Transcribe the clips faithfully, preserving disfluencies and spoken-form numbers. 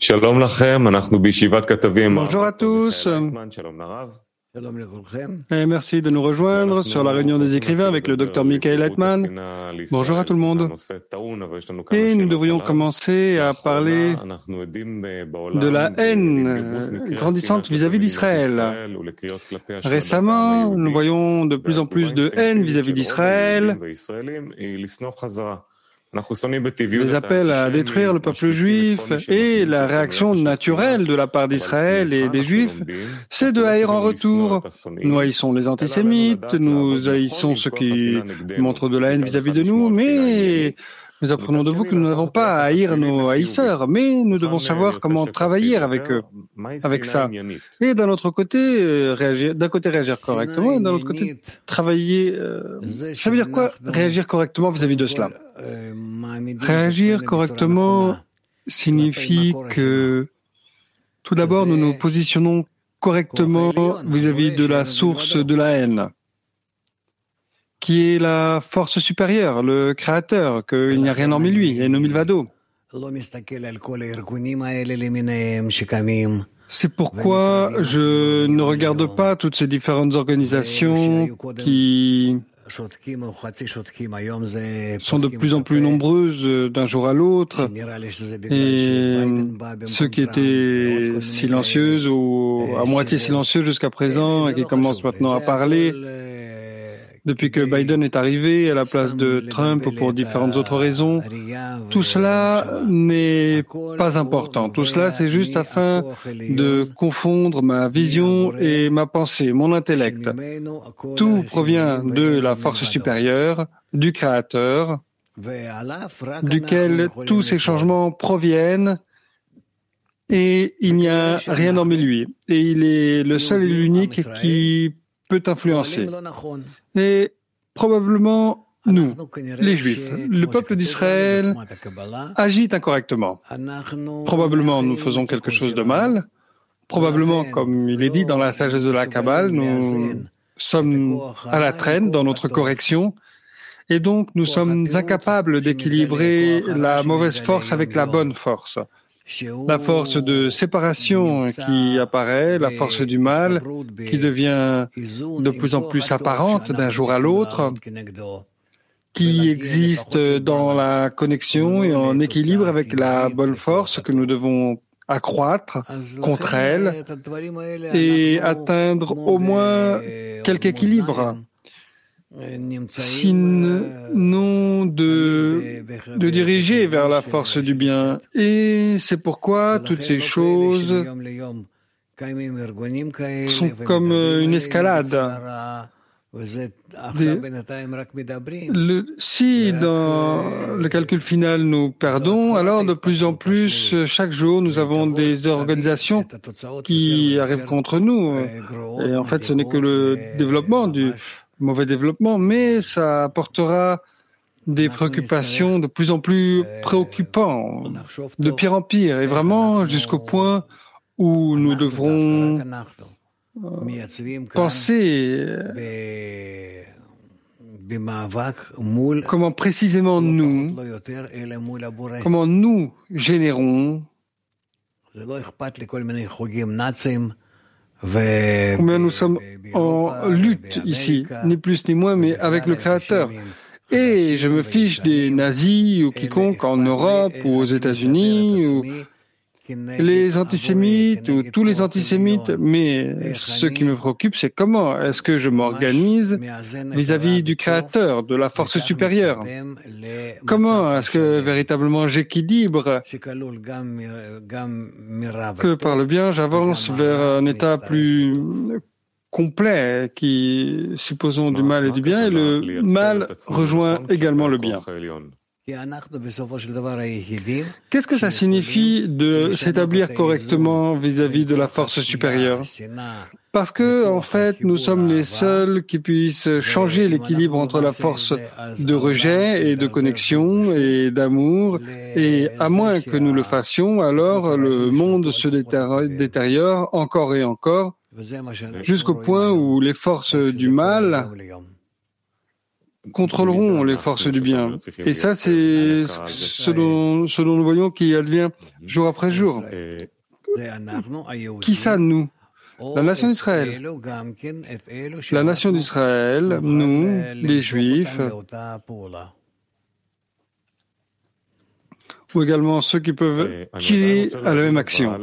Bonjour à tous. Et merci de nous rejoindre sur la réunion des écrivains avec le docteur Michael Heitman. Bonjour à tout le monde. Et nous devrions commencer à parler de la haine grandissante vis-à-vis d'Israël. Récemment, nous voyons de plus en plus de haine vis-à-vis d'Israël. Les appels à détruire le peuple juif et la réaction naturelle de la part d'Israël et des Juifs, c'est de haïr en retour. Nous haïssons les antisémites, nous haïssons ceux qui montrent de la haine vis-à-vis de nous, mais nous apprenons de vous que nous n'avons pas à haïr nos haïsseurs, mais nous devons savoir comment travailler avec eux, avec ça. Et d'un autre côté, réagir, d'un côté réagir correctement, et d'un autre côté travailler. Euh, ça veut dire quoi, réagir correctement vis-à-vis de cela? Réagir correctement signifie que, tout d'abord, nous nous positionnons correctement vis-à-vis de la source de la haine, qui est la force supérieure, le Créateur, qu'il n'y a rien hormis lui, et no milvado. C'est pourquoi je ne regarde pas toutes ces différentes organisations qui sont de plus en plus nombreuses d'un jour à l'autre, et ceux qui étaient silencieuses ou à moitié silencieux jusqu'à présent et qui commencent maintenant à parler depuis que Biden est arrivé à la place de Trump ou pour différentes autres raisons. Tout cela n'est pas important. Tout cela, c'est juste afin de confondre ma vision et ma pensée, mon intellect. Tout provient de la force supérieure, du Créateur, duquel tous ces changements proviennent, et il n'y a rien hormis lui. Et il est le seul et l'unique qui peut influencer. Et probablement nous, les Juifs, le peuple d'Israël, agit incorrectement. Probablement nous faisons quelque chose de mal. Probablement, comme il est dit dans la sagesse de la Kabbale, nous sommes à la traîne dans notre correction. Et donc nous sommes incapables d'équilibrer la mauvaise force avec la bonne force. La force de séparation qui apparaît, la force du mal qui devient de plus en plus apparente d'un jour à l'autre, qui existe dans la connexion et en équilibre avec la bonne force que nous devons accroître contre elle et atteindre au moins quelque équilibre. Sinon de, de diriger vers la force du bien. Et c'est pourquoi toutes ces choses sont comme une escalade. Des, le, si dans le calcul final nous perdons, alors de plus en plus, chaque jour, nous avons des organisations qui arrivent contre nous. Et en fait, ce n'est que le développement du mauvais développement, mais ça apportera des préoccupations de plus en plus préoccupantes, de pire en pire, et vraiment jusqu'au point où nous devrons euh, penser comment précisément nous, comment nous générons, combien nous sommes en lutte ici, ni plus ni moins, mais avec le Créateur. Et je me fiche des nazis ou quiconque en Europe ou aux États-Unis ou les antisémites ou tous les antisémites, mais ce qui me préoccupe, c'est comment est-ce que je m'organise vis-à-vis du Créateur, de la force supérieure. Comment est-ce que véritablement j'équilibre, que par le bien, j'avance vers un état plus complet qui, supposons, du mal et du bien, et le mal rejoint également le bien. Qu'est-ce que ça signifie de s'établir correctement vis-à-vis de la force supérieure? Parce que, en fait, nous sommes les seuls qui puissent changer l'équilibre entre la force de rejet et de connexion et d'amour, et à moins que nous le fassions, alors le monde se détériore encore et encore, jusqu'au point où les forces du mal contrôleront les forces du bien. Et ça, c'est ce dont, ce dont nous voyons qui advient jour après jour. Qui ça, nous? La nation d'Israël. La nation d'Israël, nous, les Juifs, ou également ceux qui peuvent tirer à la même action.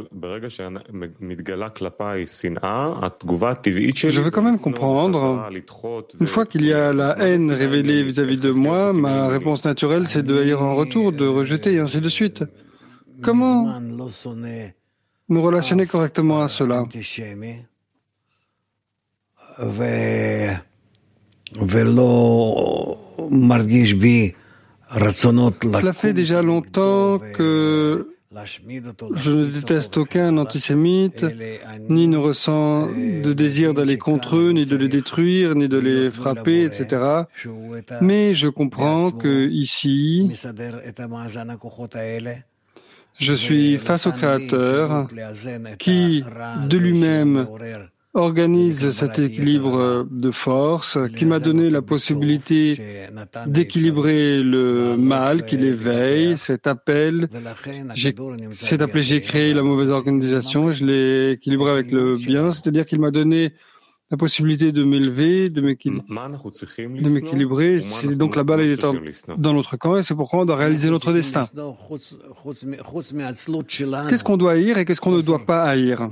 Je veux quand même comprendre, une fois qu'il y a la haine révélée vis-à-vis de moi, ma réponse naturelle, c'est de haïr en retour, de rejeter, et ainsi de suite. Comment nous relationner correctement à cela? Cela fait déjà longtemps que je ne déteste aucun antisémite, ni ne ressens de désir d'aller contre eux, ni de les détruire, ni de les frapper, et cetera. Mais je comprends que ici, je suis face au Créateur qui, de lui-même, organise cet équilibre de force, qui m'a donné la possibilité d'équilibrer le mal, qui l'éveille, cet appel. J'ai, cet appel, j'ai créé la mauvaise organisation, je l'ai équilibré avec le bien, c'est-à-dire qu'il m'a donné la possibilité de m'élever, de m'équilibrer. C'est donc la balle est dans notre camp et c'est pourquoi on doit réaliser notre destin. Qu'est-ce qu'on doit haïr et qu'est-ce qu'on ne doit pas haïr?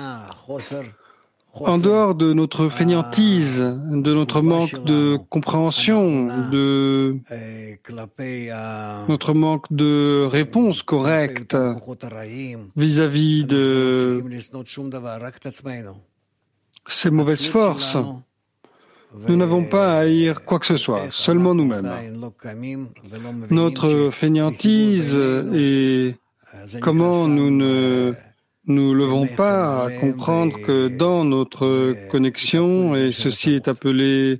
En dehors de notre fainéantise, de notre manque de compréhension, de notre manque de réponse correcte vis-à-vis de ces mauvaises forces, nous n'avons pas à haïr quoi que ce soit, seulement nous-mêmes. Notre fainéantise et comment nous ne nous levons pas à comprendre que dans notre connexion, et ceci est appelé,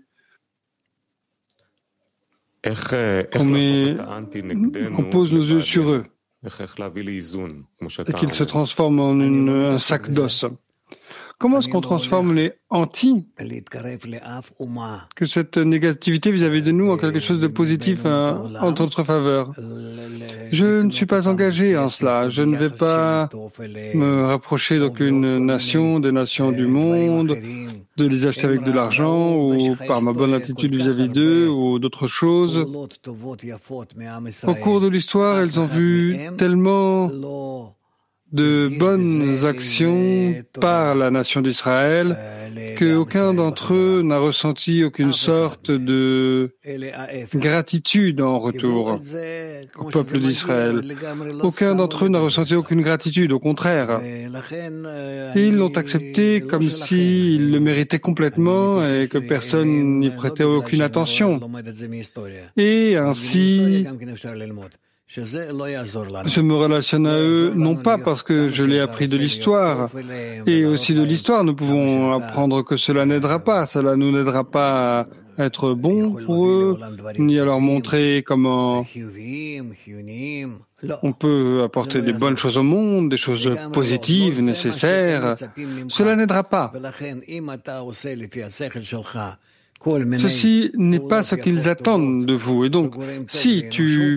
on, met, on pose nos yeux sur eux, et qu'ils se transforment en une, un sac d'os. Comment est-ce qu'on transforme les anti, que cette négativité vis-à-vis de nous en quelque chose de positif hein, en notre faveur? Je ne suis pas engagé en cela. Je ne vais pas me rapprocher d'aucune nation, des nations du monde, de les acheter avec de l'argent ou par ma bonne attitude vis-à-vis d'eux ou d'autres choses. Au cours de l'histoire, elles ont vu tellement de bonnes actions par la nation d'Israël qu'aucun d'entre eux n'a ressenti aucune sorte de gratitude en retour au peuple d'Israël. Aucun d'entre eux n'a ressenti aucune gratitude, au contraire. Et ils l'ont accepté comme s'ils le méritaient complètement et que personne n'y prêtait aucune attention. Et ainsi, je me relationne à eux, non pas parce que je l'ai appris de l'histoire, et aussi de l'histoire, nous pouvons apprendre que cela n'aidera pas, cela ne nous n'aidera pas à être bon pour eux, ni à leur montrer comment on peut apporter des bonnes choses au monde, des choses positives, nécessaires. Cela n'aidera pas. Ceci n'est pas ce qu'ils attendent de vous. Et donc, si tu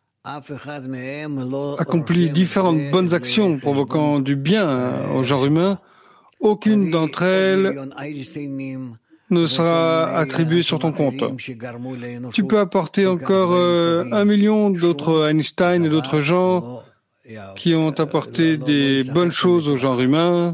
accomplit différentes bonnes actions provoquant du bien au genre humain, aucune d'entre elles ne sera attribuée sur ton compte. Tu peux apporter encore euh, un million d'autres Einstein et d'autres gens qui ont apporté des bonnes choses au genre humain.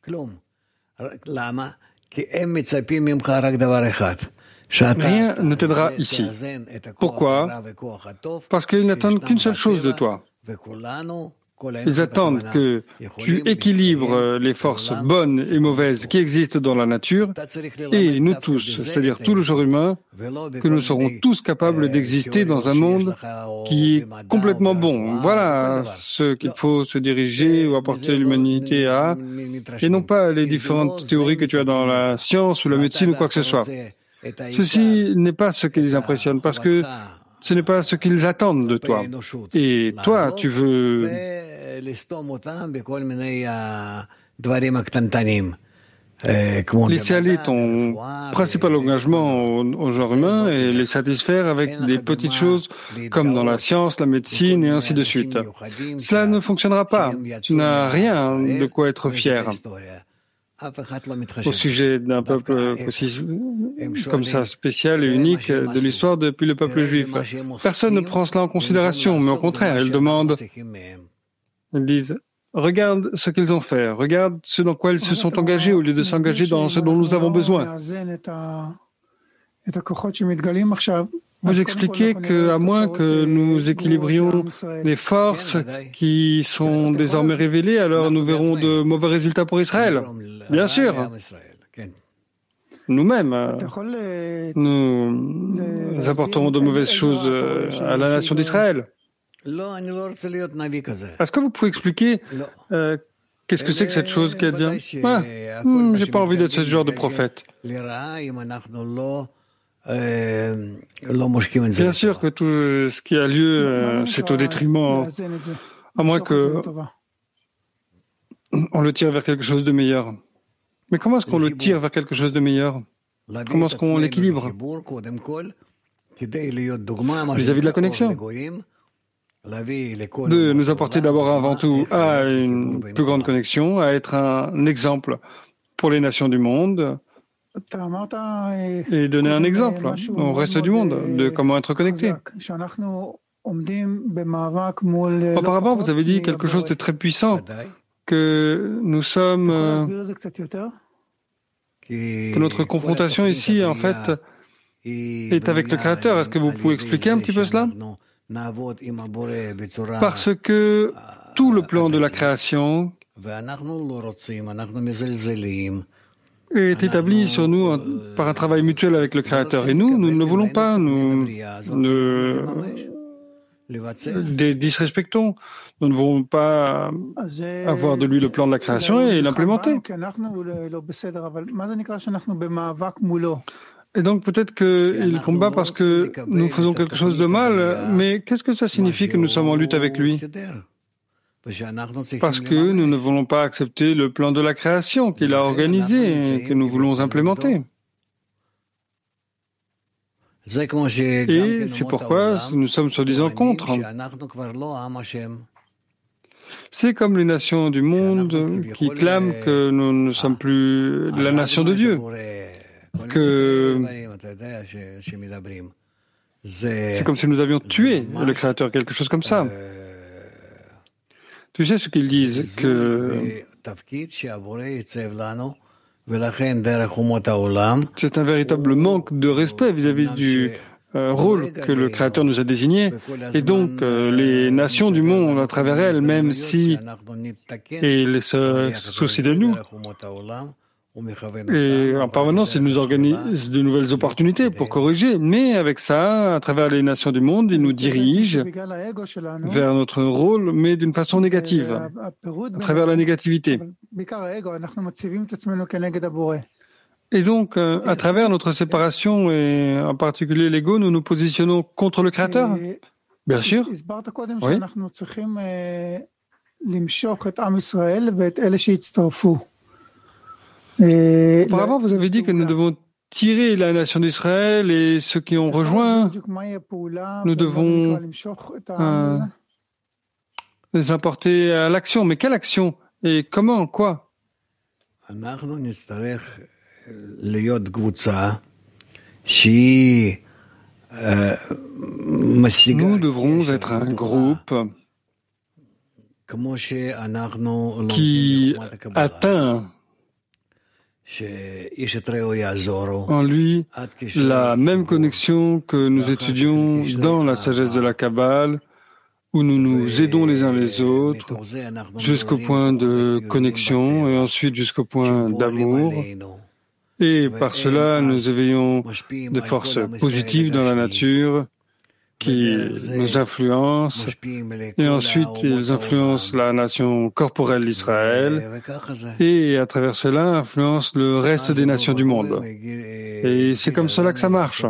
Rien ne t'aidera ici. Pourquoi? Parce qu'ils n'attendent qu'une seule chose de toi. Ils attendent que tu équilibres les forces bonnes et mauvaises qui existent dans la nature et nous tous, c'est-à-dire tout le genre humain, que nous serons tous capables d'exister dans un monde qui est complètement bon. Voilà ce qu'il faut se diriger ou apporter l'humanité à, et non pas les différentes théories que tu as dans la science ou la médecine ou quoi que ce soit. Ceci n'est pas ce qui les impressionne parce que ce n'est pas ce qu'ils attendent de toi. Et toi, tu veux Laisser aller ton principal engagement au, au genre humain et les satisfaire avec des petites choses comme dans la science, la médecine et ainsi de suite. Cela ne fonctionnera pas. Tu n'as rien de quoi être fier. Au sujet d'un peuple aussi, comme ça spécial et unique de l'histoire depuis le peuple juif. Personne ne prend cela en considération, mais au contraire, ils demandent, ils disent, regarde ce qu'ils ont fait, regarde ce dans quoi ils se sont engagés au lieu de s'engager dans ce dont nous avons besoin. Vous expliquez qu'à moins que nous équilibrions les forces qui sont désormais révélées, alors nous verrons de mauvais résultats pour Israël. Bien sûr. Nous-mêmes, nous apporterons de mauvaises choses à la nation d'Israël. Est-ce que vous pouvez expliquer euh, qu'est-ce que c'est que cette chose qui a dit ah, hmm, j'ai pas envie d'être ce genre de prophète. Bien sûr que tout ce qui a lieu, euh, c'est au détriment, à moins que on le tire vers quelque chose de meilleur. Mais comment est-ce qu'on le tire vers quelque chose de meilleur? Comment est-ce qu'on l'équilibre vis-à-vis de la connexion? De nous apporter d'abord avant tout à une plus grande connexion, à être un exemple pour les nations du monde et donner un exemple au reste du monde de comment être connecté. Auparavant, vous avez dit quelque chose de très puissant, que nous sommes, que notre confrontation ici, en fait, est avec le Créateur. Est-ce que vous pouvez expliquer un petit peu cela? Parce que tout le plan de la création est établi sur nous par un travail mutuel avec le Créateur. Et nous, nous ne le voulons pas, nous ne les disrespectons. Nous ne voulons pas avoir de lui le plan de la création et l'implémenter. Et donc peut-être qu'il combat parce que nous faisons quelque chose de mal, mais qu'est-ce que ça signifie que nous sommes en lutte avec lui? Parce que nous ne voulons pas accepter le plan de la création qu'il a organisé et que nous voulons implémenter. Et c'est pourquoi nous sommes soi-disant contre. C'est comme les nations du monde qui clament que nous ne sommes plus la nation de Dieu. Que c'est comme si nous avions tué le Créateur, quelque chose comme ça. Tu sais ce qu'ils disent, que c'est un véritable manque de respect vis-à-vis du euh, rôle que le Créateur nous a désigné, et donc euh, les nations du monde à travers elles, même si et les se soucient de nous. Et en permanence, ils nous organisent de nouvelles opportunités pour corriger. Mais avec ça, à travers les nations du monde, ils nous dirigent vers notre rôle, mais d'une façon négative, à travers la négativité. Et donc, à travers notre séparation, et en particulier l'ego, nous nous positionnons contre le Créateur. Bien sûr. Oui. Auparavant, vous avez dit que nous devons tirer la nation d'Israël et ceux qui ont rejoint, nous devons euh, les importer à l'action. Mais quelle action? Et comment? Quoi? Nous devrons être un groupe qui atteint en lui la même connexion que nous étudions dans la sagesse de la Kabbale, où nous nous aidons les uns les autres jusqu'au point de connexion et ensuite jusqu'au point d'amour. Et par cela, nous éveillons des forces positives dans la nature qui nous influencent, et ensuite ils influencent la nation corporelle d'Israël, et à travers cela influencent le reste des nations du monde. Et c'est comme cela que ça marche.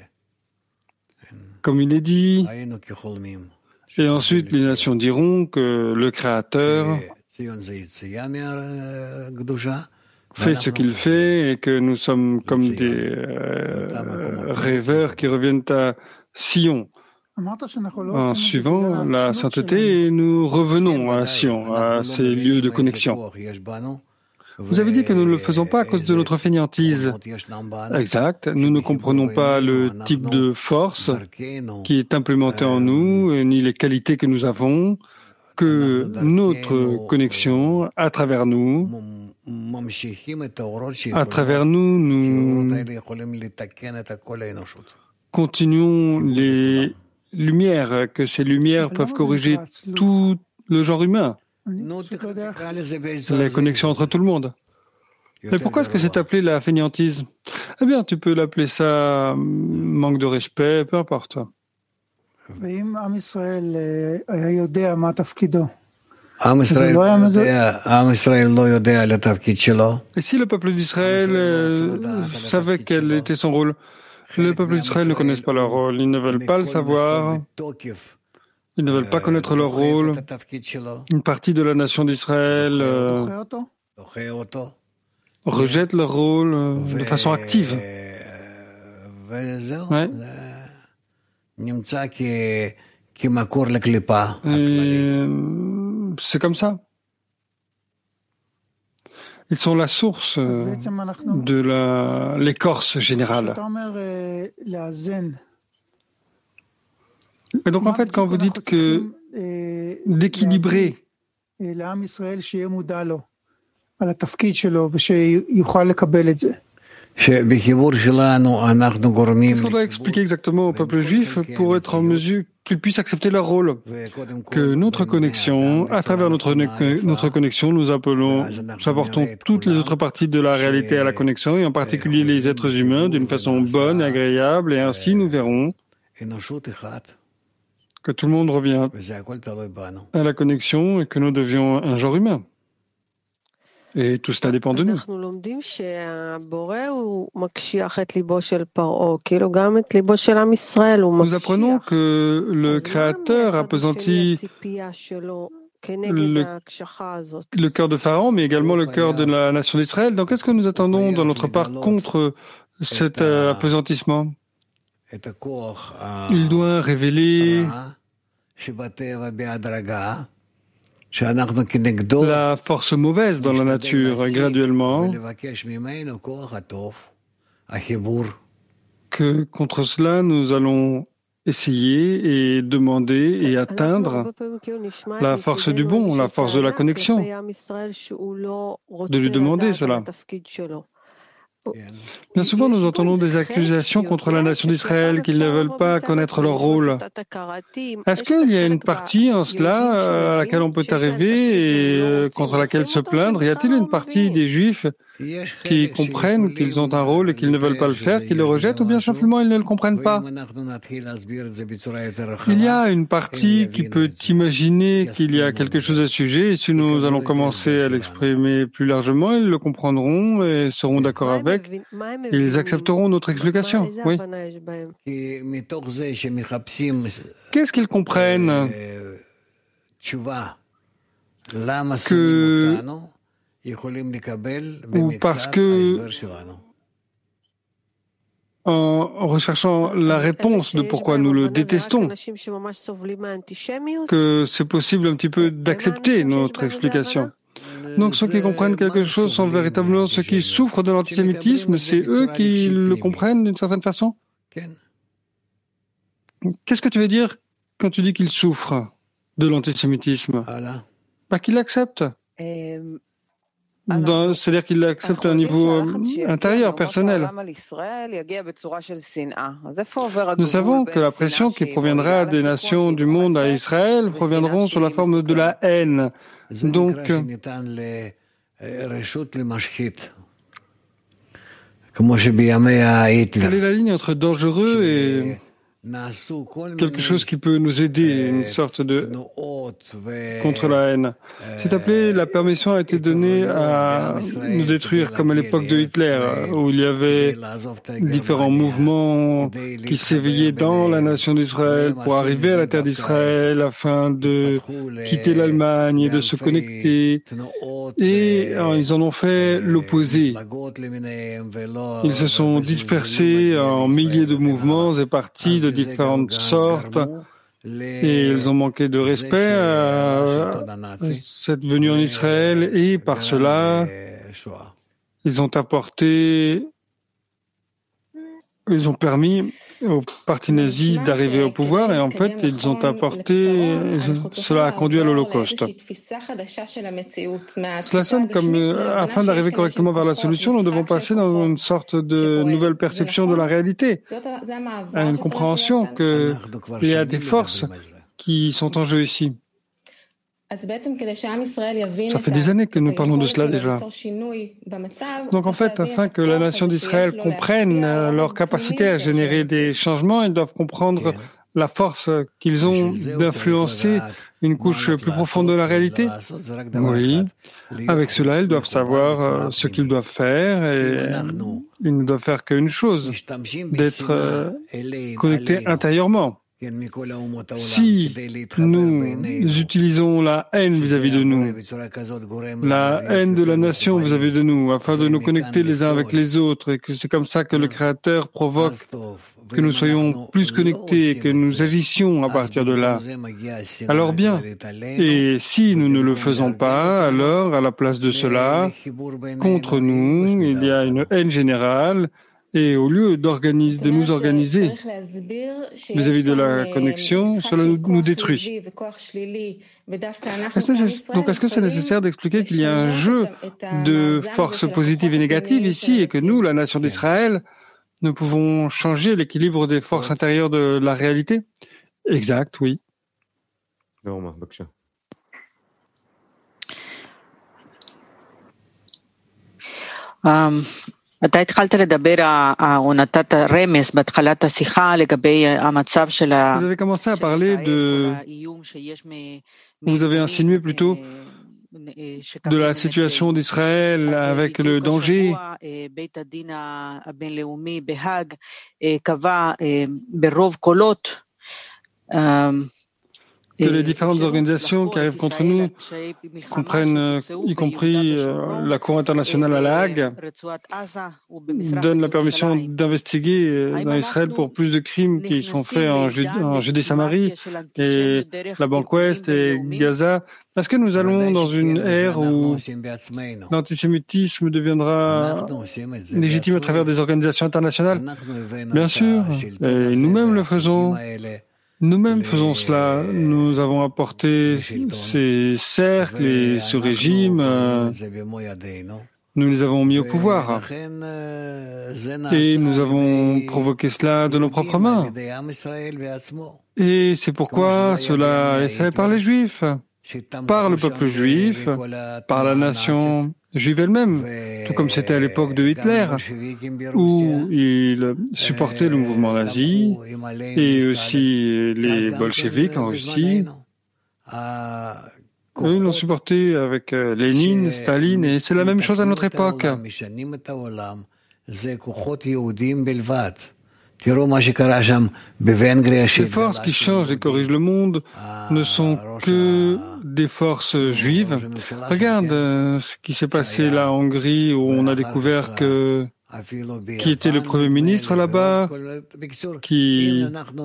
Comme il est dit, et ensuite les nations diront que le Créateur fait ce qu'il fait et que nous sommes comme des euh, rêveurs qui reviennent à Sion en suivant la sainteté et nous revenons à Sion, à ces lieux de connexion. Vous avez dit que nous ne le faisons pas à cause de notre fainéantise. Exact. Nous ne comprenons pas le type de force qui est implémenté en nous, ni les qualités que nous avons, que notre connexion, à travers nous, à travers nous, nous continuons les lumières, que ces lumières peuvent corriger tout le genre humain. La connexion entre tout le monde. Mais pourquoi est-ce que c'est appelé la fainéantise? Eh bien, tu peux l'appeler ça manque de respect, peu importe. Et si le peuple d'Israël euh, savait quel était son rôle, le peuple d'Israël ne connaissent pas leur rôle, ils ne veulent pas le savoir. Ils ne veulent pas connaître leur rôle. Une partie de la nation d'Israël euh, rejette leur rôle euh, de façon active. Ouais. Et c'est comme ça. Ils sont la source euh, de la, l'écorce générale. Et donc en fait, quand vous dites que d'équilibrer qu'est-ce qu'on doit expliquer exactement au peuple juif pour être en mesure qu'ils puissent accepter leur rôle? Que notre connexion, à travers notre, notre connexion, nous appelons, nous apportons toutes les autres parties de la réalité à la connexion, et en particulier les êtres humains, d'une façon bonne et agréable, et ainsi nous verrons que tout le monde revient à la connexion et que nous devions un genre humain. Et tout cela dépend de nous. Nous apprenons que le Créateur appesantit le, le cœur de Pharaon, mais également le cœur de la nation d'Israël. Donc, qu'est-ce que nous attendons dans notre part contre cet euh, appesantissement? Il doit révéler la force mauvaise dans la nature, graduellement, que contre cela, nous allons essayer et demander et atteindre la force du bon, la force de la connexion, de lui demander cela. Bien souvent, nous entendons des accusations contre la nation d'Israël qu'ils ne veulent pas connaître leur rôle. Est-ce qu'il y a une partie en cela à laquelle on peut arriver et contre laquelle se plaindre? Y a-t-il une partie des Juifs qui comprennent qu'ils ont un rôle et qu'ils ne veulent pas le faire, qui le rejettent, ou bien simplement ils ne le comprennent pas? Il y a une partie qui peut imaginer qu'il y a quelque chose à ce sujet, et si nous allons commencer à l'exprimer plus largement, ils le comprendront et seront d'accord avec. Ils accepteront notre explication. Oui. Qu'est-ce qu'ils comprennent? Que ou parce que en recherchant la réponse de pourquoi nous le détestons, que c'est possible un petit peu d'accepter notre explication. Donc ceux qui comprennent quelque chose sont véritablement ceux qui souffrent de l'antisémitisme, c'est eux qui le comprennent d'une certaine façon? Qu'est-ce que tu veux dire quand tu dis qu'ils souffrent de l'antisémitisme? Bah, qu'ils l'acceptent. Dans, c'est-à-dire qu'il l'accepte à un niveau euh, intérieur, personnel. Nous savons que la pression qui proviendra des nations du monde à Israël proviendront sous la forme de la haine. Donc, quelle est la ligne entre dangereux et quelque chose qui peut nous aider, une sorte de contre la haine? C'est appelé, la permission a été donnée à nous détruire comme à l'époque de Hitler, où il y avait différents mouvements qui s'éveillaient dans la nation d'Israël pour arriver à la terre d'Israël afin de quitter l'Allemagne et de se connecter et euh, ils en ont fait l'opposé. Ils se sont dispersés en milliers de mouvements et partis de différentes sortes et ils ont manqué de respect à cette venue en Israël et par cela, ils ont apporté, ils ont permis au parti nazi d'arriver au pouvoir et en fait, ils ont apporté, cela a conduit à l'Holocauste. Cela sonne comme, euh, afin d'arriver correctement vers la solution, nous devons passer dans une sorte de nouvelle perception de la réalité, à une compréhension qu'il y a des forces qui sont en jeu ici. Ça fait des années que nous parlons de cela déjà. Donc en fait, afin que la nation d'Israël comprenne leur capacité à générer des changements, ils doivent comprendre la force qu'ils ont d'influencer une couche plus profonde de la réalité. Oui, avec cela, ils doivent savoir ce qu'ils doivent faire et ils ne doivent faire qu'une chose, d'être connectés intérieurement. Si nous utilisons la haine vis-à-vis de nous, la haine de la nation vis-à-vis de nous, afin de nous connecter les uns avec les autres, et que c'est comme ça que le Créateur provoque que nous soyons plus connectés, que nous agissions à partir de là, alors bien. Et si nous ne le faisons pas, alors à la place de cela, contre nous, il y a une haine générale. Et au lieu d'organiser, de nous organiser vis-à-vis de la connexion, cela nous, nous détruit. Est-ce, donc, est-ce que c'est nécessaire d'expliquer qu'il y a un jeu de forces positives et négatives ici et que nous, la nation d'Israël, nous pouvons changer l'équilibre des forces intérieures de la réalité? Exact, oui. Um... אתה התחלת לדבר או נתת רמז בהתחלת השיחה לגבי המצב של Vous avez commencé à parler de... Vous avez insinué plutôt de la situation d'Israël avec le danger. בית הדין הבינלאומי בהאג קבע ברוב קולות que les différentes organisations qui arrivent contre nous comprennent, y compris euh, la Cour internationale à La Hague, donnent la permission d'investiguer euh, dans Israël pour plus de crimes qui sont faits en, Jud en Judée-Samarie et la banque Ouest et Gaza. Est-ce que nous allons dans une ère où l'antisémitisme deviendra légitime à travers des organisations internationales? Bien sûr, et nous-mêmes le faisons. Nous-mêmes faisons cela. Nous avons apporté ces cercles et ce régime. Euh, nous les avons mis au pouvoir. Et nous avons provoqué cela de nos propres mains. Et c'est pourquoi cela est fait par les Juifs, par le peuple juif, par la nation juive elle-même, tout comme c'était à l'époque de Hitler, où il supportait le mouvement nazi et aussi les bolcheviks en Russie. Eux, ils l'ont supporté avec Lénine, Staline, et c'est la même chose à notre époque. Les forces qui changent et corrigent le monde ne sont que des forces juives. Regarde euh, ce qui s'est passé là en Hongrie où on a découvert que qui était le Premier ministre là-bas, qui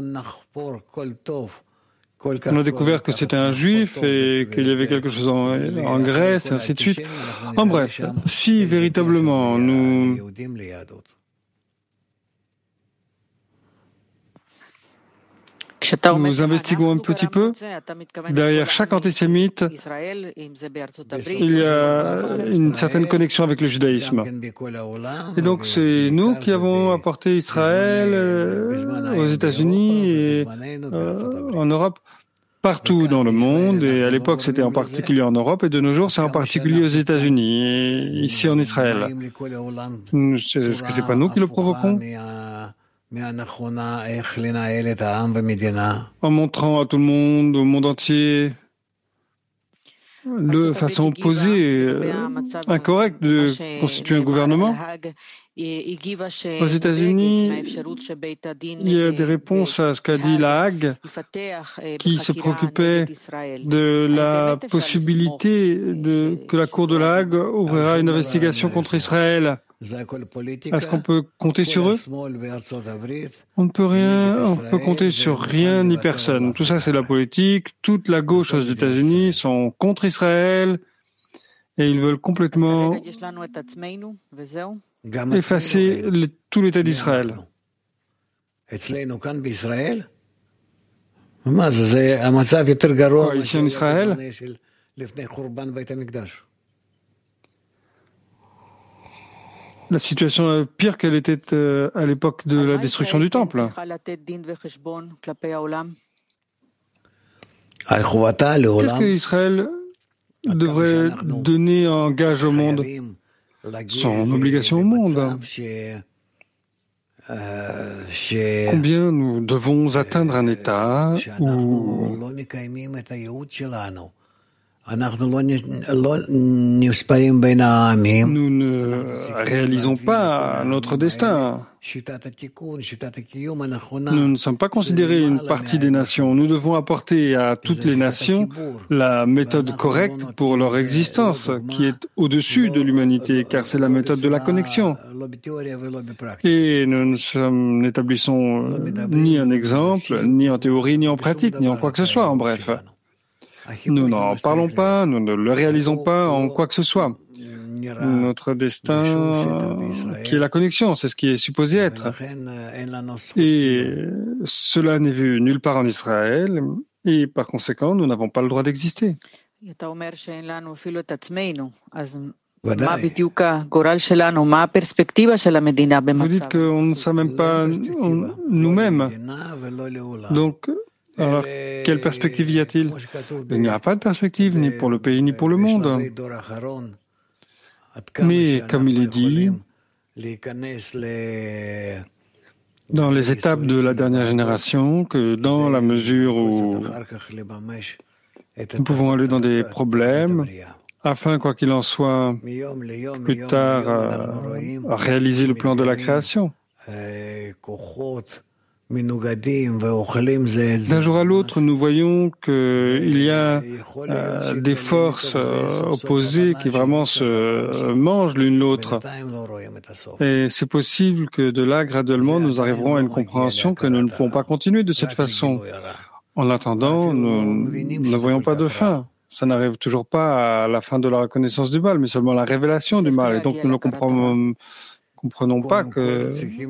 on a découvert que c'était un juif et qu'il y avait quelque chose en, en Grèce et ainsi de suite. En bref, si véritablement nous Nous investiguons un petit peu. Derrière chaque antisémite, il y a une certaine connexion avec le judaïsme. Et donc, c'est nous qui avons apporté Israël euh, aux États-Unis et euh, en Europe, partout dans le monde. Et à l'époque, c'était en particulier en Europe. Et de nos jours, c'est en particulier aux États-Unis et ici en Israël. Est-ce que c'est pas nous qui le provoquons ? En montrant à tout le monde, au monde entier, de façon opposée, incorrecte de constituer un gouvernement. Aux États-Unis, il y a des réponses à ce qu'a dit la Hague, qui se préoccupait de la possibilité de, que la Cour de la Hague ouvrira une investigation contre Israël. Est-ce qu'on peut compter sur eux? On ne peut rien, on peut compter sur rien ni personne. Tout ça, c'est la politique. Toute la gauche aux États-Unis sont contre Israël et ils veulent complètement effacer le, tout l'État d'Israël. Oh, ici en Israël, la situation est pire qu'elle était euh, à l'époque de la destruction du temple. Qu'est-ce qu'Israël devrait donner en gage au monde? Son obligation au monde. Combien nous devons atteindre un état où nous ne réalisons pas notre destin. Nous ne sommes pas considérés une partie des nations. Nous devons apporter à toutes les nations la méthode correcte pour leur existence, qui est au-dessus de l'humanité, car c'est la méthode de la connexion. Et nous ne sommes, n'établissons ni un exemple, ni en théorie, ni en pratique, ni en quoi que ce soit, en bref. Nous n'en parlons pas, nous ne le réalisons pas en quoi que ce soit. Notre destin, qui est la connexion, c'est ce qui est supposé être. Et cela n'est vu nulle part en Israël, et par conséquent, nous n'avons pas le droit d'exister. Vous dites qu'on ne sait même pas nous-mêmes. Donc, alors, quelle perspective y a-t-il? Il n'y a pas de perspective, ni pour le pays, ni pour le monde. Mais, comme il est dit, dans les étapes de la dernière génération, que dans la mesure où nous pouvons aller dans des problèmes, afin, quoi qu'il en soit, plus tard, à, à réaliser le plan de la création. D'un jour à l'autre, nous voyons qu'il y a euh, des forces euh, opposées qui vraiment se euh, mangent l'une l'autre. Et c'est possible que de là, graduellement, nous arriverons à une compréhension que nous ne pouvons pas continuer de cette façon. En attendant, nous ne voyons pas de fin. Ça n'arrive toujours pas à la fin de la reconnaissance du mal, mais seulement la révélation du mal. Et donc, nous ne comprenons comprenons pas que...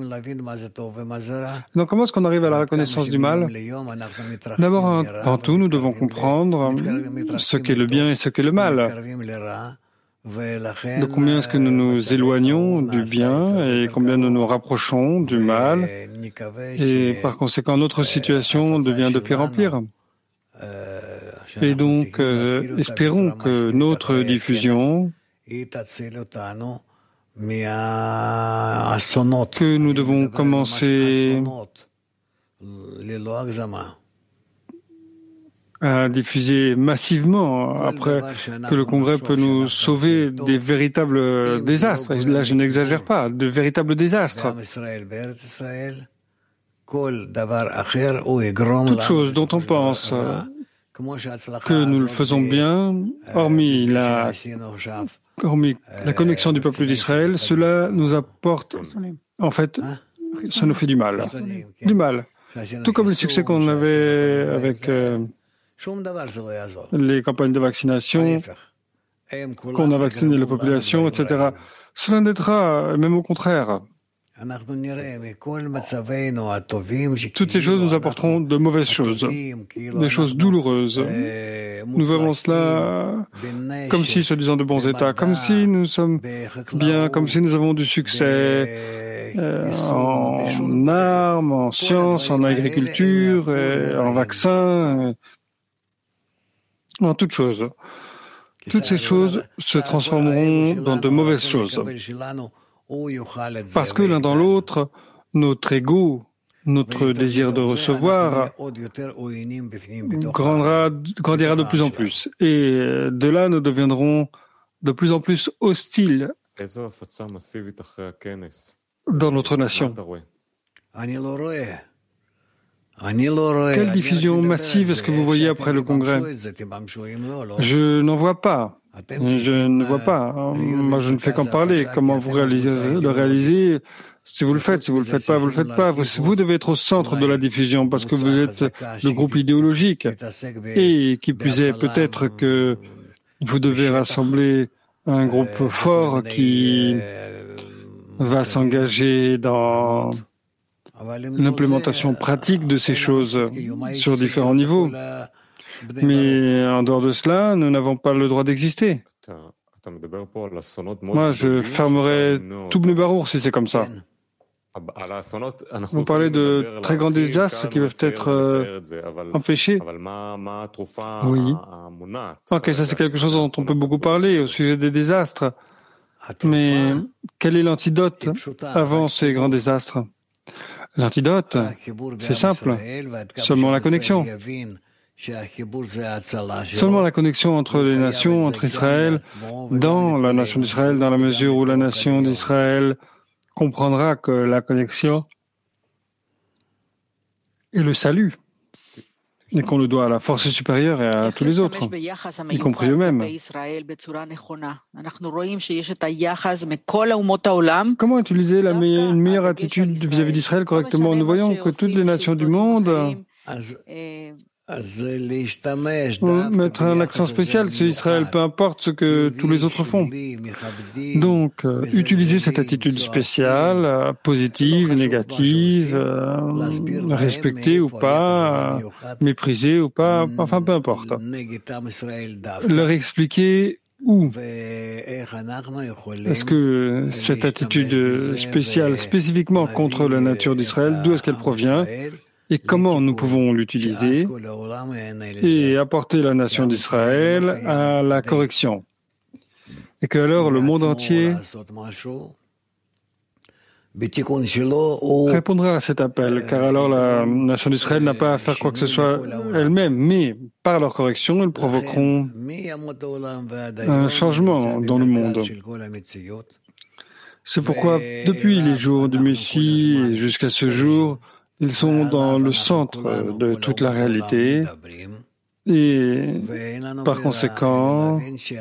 Donc, comment est-ce qu'on arrive à la reconnaissance du mal? D'abord, avant tout, nous devons comprendre ce qu'est le bien et ce qu'est le mal. De combien est-ce que nous nous éloignons du bien et combien nous nous rapprochons du mal. Et par conséquent, notre situation devient de pire en pire. Et donc, euh, espérons que notre diffusion, que nous devons commencer à diffuser massivement après que le Congrès peut nous sauver des véritables désastres. Et là, je n'exagère pas, de véritables désastres. Toute chose dont on pense que nous le faisons bien, hormis la Hormis la connexion du peuple d'Israël, cela nous apporte, en fait, ça nous fait du mal. Du mal. Tout comme le succès qu'on avait avec euh, les campagnes de vaccination, qu'on a vacciné la population, et cetera. Cela n'aidera, même au contraire. Toutes ces choses nous apporteront de mauvaises choses, des choses douloureuses. Nous avons cela comme si, soi-disant, de bons états, comme si nous sommes bien, comme si nous avons du succès euh, en armes, en sciences, en agriculture, et en vaccins, et en toutes choses. Toutes ces choses se transformeront dans de mauvaises choses. Parce que l'un dans l'autre, notre ego notre désir de recevoir grandira, grandira de plus en plus. Et de là, nous deviendrons de plus en plus hostiles dans notre nation. Quelle diffusion massive est-ce que vous voyez après le congrès? Je n'en vois pas. Je ne vois pas. Moi, je ne fais qu'en parler. Comment vous réalisez, le réaliser? Si vous le faites, si vous le faites pas, vous le faites pas. Vous, vous devez être au centre de la diffusion parce que vous êtes le groupe idéologique. Et qui plus est, peut-être que vous devez rassembler un groupe fort qui va s'engager dans l'implémentation pratique de ces choses sur différents niveaux. Mais en dehors de cela, nous n'avons pas le droit d'exister. Moi, je fermerai tout Bnei Baruch si c'est comme ça. Vous parlez de très grands désastres qui peuvent être euh, empêchés. Oui. Ok, ça c'est quelque chose dont on peut beaucoup parler au sujet des désastres. Mais quel est l'antidote avant ces grands désastres? L'antidote, c'est simple, seulement la connexion. Seulement la connexion entre les nations, entre Israël, dans la nation d'Israël, dans la mesure où la nation d'Israël comprendra que la connexion est le salut, et qu'on le doit à la force supérieure et à tous les autres, y compris eux-mêmes. Comment utiliser la me- une meilleure attitude vis-à-vis d'Israël correctement? Nous voyons que toutes les nations du monde mettre un accent spécial sur Israël, peu importe ce que tous les autres font. Donc, euh, utiliser cette attitude spéciale, euh, positive, négative, euh, respectée ou pas, euh, méprisée ou pas, enfin peu importe. Leur expliquer où est-ce que cette attitude spéciale, spécifiquement contre la nature d'Israël, d'où est-ce qu'elle provient? Et comment nous pouvons l'utiliser et apporter la nation d'Israël à la correction. Et que alors le monde entier répondra à cet appel, car alors la nation d'Israël n'a pas à faire quoi que ce soit elle-même, mais par leur correction, ils provoqueront un changement dans le monde. C'est pourquoi, depuis les jours du Messie et jusqu'à ce jour, ils sont dans le centre de toute la réalité et, par conséquent,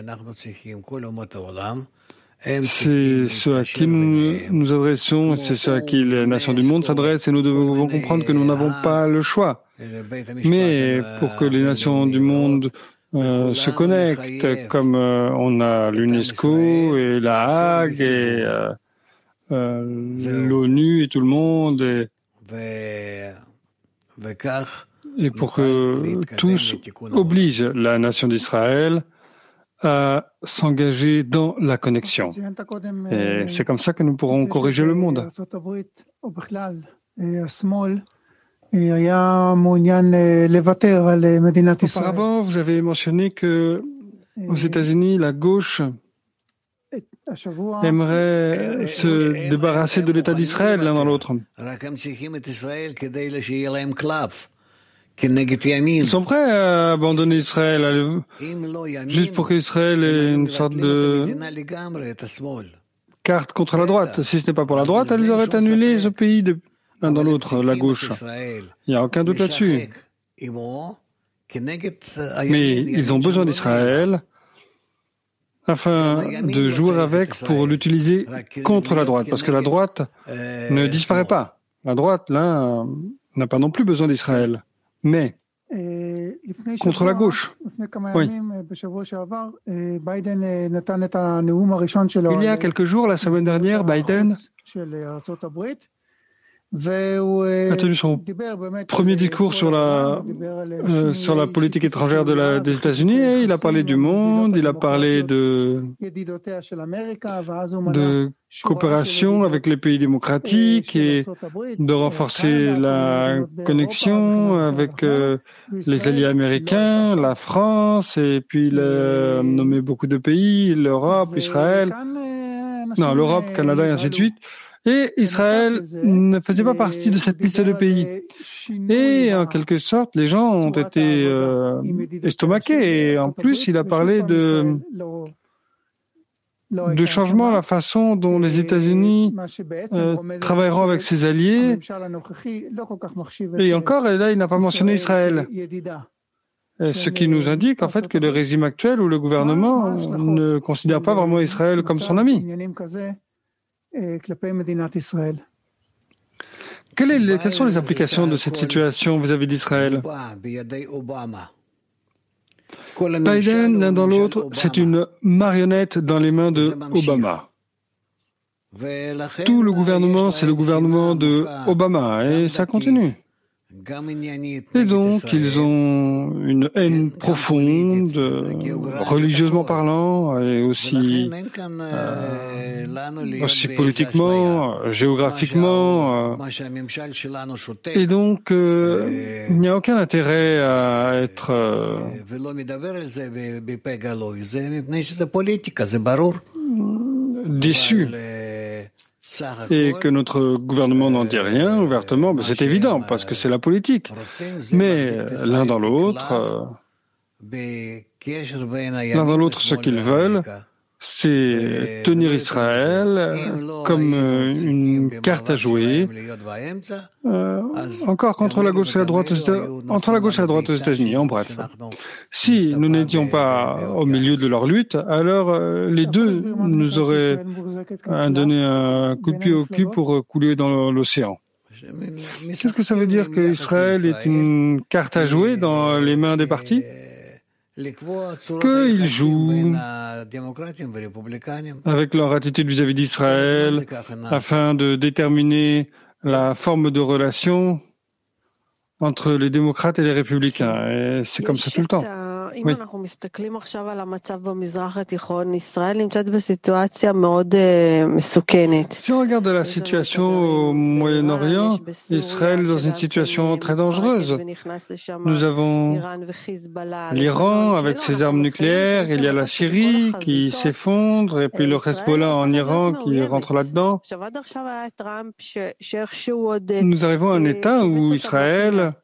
c'est ce à qui nous nous adressons, c'est ce à qui les nations du monde s'adressent et nous devons comprendre que nous n'avons pas le choix. Mais pour que les nations du monde euh, se connectent, comme euh, on a l'UNESCO et la Hague et euh, euh, l'ONU et tout le monde, et Et pour que tous obligent la nation d'Israël à s'engager dans la connexion. Et c'est comme ça que nous pourrons corriger le monde. Auparavant, vous avez mentionné que aux États-Unis, la gauche aimerait se débarrasser de l'État d'Israël l'un dans l'autre. Ils sont prêts à abandonner Israël juste pour qu'Israël ait une sorte de carte contre la droite. Si ce n'est pas pour la droite, ils auraient annulé ce pays de l'un dans l'autre, la gauche. Il n'y a aucun doute là-dessus. Mais ils ont besoin d'Israël afin de jouer avec pour l'utiliser contre la droite, parce que la droite ne disparaît pas. La droite, là, n'a pas non plus besoin d'Israël, mais contre la gauche. Oui. Il y a quelques jours, la semaine dernière, Biden a tenu son premier discours sur la, euh, sur la politique étrangère de la, des États-Unis et il a parlé du monde, il a parlé de, de coopération avec les pays démocratiques et de renforcer la connexion avec euh, les alliés américains, la France, et puis il a nommé beaucoup de pays, l'Europe, Israël, non, l'Europe, Canada et ainsi de suite. Et Israël ne faisait pas partie de cette liste de pays. Et en quelque sorte, les gens ont été euh, estomaqués. Et en plus, il a parlé de, de changement à la façon dont les États-Unis euh, travailleront avec ses alliés. Et encore, et là, il n'a pas mentionné Israël. Ce qui nous indique en fait que le régime actuel ou le gouvernement ne considère pas vraiment Israël comme son ami. Quelles, est les, quelles sont les implications de cette situation vis-à-vis d'Israël? Biden, l'un dans l'autre, c'est une marionnette dans les mains de Obama. Tout le gouvernement, c'est le gouvernement de Obama, et ça continue. Et donc, ils ont une haine profonde, religieusement parlant, et aussi, euh, aussi politiquement, géographiquement. Et donc, euh, il n'y a aucun intérêt à être euh, déçu. Et que notre gouvernement n'en dit rien ouvertement, ben c'est évident, parce que c'est la politique. Mais l'un dans l'autre, l'un dans l'autre, ce qu'ils veulent, c'est tenir Israël comme une carte à jouer, euh, encore contre la gauche et la droite, entre la gauche et la droite aux États-Unis, en bref. Si nous n'étions pas au milieu de leur lutte, alors euh, les deux nous auraient euh, donné un coup de pied au cul pour couler dans l'océan. Qu'est-ce que ça veut dire qu'Israël est une carte à jouer dans les mains des partis? Qu'ils jouent avec leur attitude vis-à-vis d'Israël afin de déterminer la forme de relation entre les démocrates et les républicains. Et c'est comme ça tout le temps. Oui. Si on regarde la situation au Moyen-Orient, Israël est dans une situation très dangereuse. Nous avons l'Iran avec ses armes nucléaires, il y a la Syrie qui s'effondre, et puis le Hezbollah en Iran qui rentre là-dedans. Nous arrivons à un état où Israël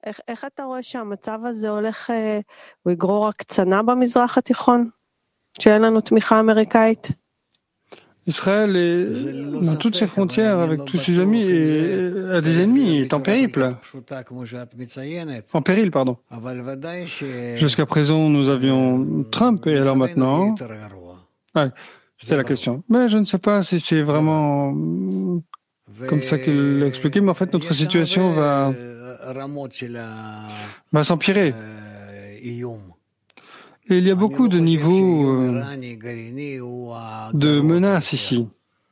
Israël est dans toutes ses frontières avec tous ses amis et a des ennemis, est en périple. En péril, pardon. Jusqu'à présent, nous avions Trump et alors maintenant... Ah, c'était la question. Mais je ne sais pas si c'est vraiment comme ça qu'il l'a expliqué, mais en fait, notre situation va... va s'empirer. Et il y a beaucoup de niveaux euh, de menaces ici.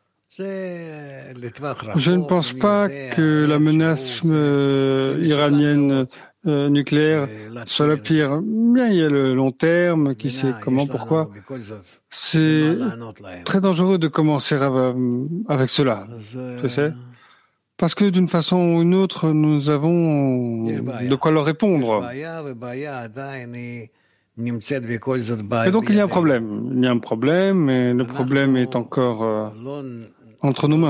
Je ne pense pas que la menace euh, iranienne euh, nucléaire soit la pire. Bien, il y a le long terme, qui sait comment, pourquoi. C'est très dangereux de commencer avec cela, tu sais. Parce que d'une façon ou d'une autre, nous avons de quoi leur répondre. Et donc il y a un problème. Il y a un problème, et le problème est encore euh, entre nos mains.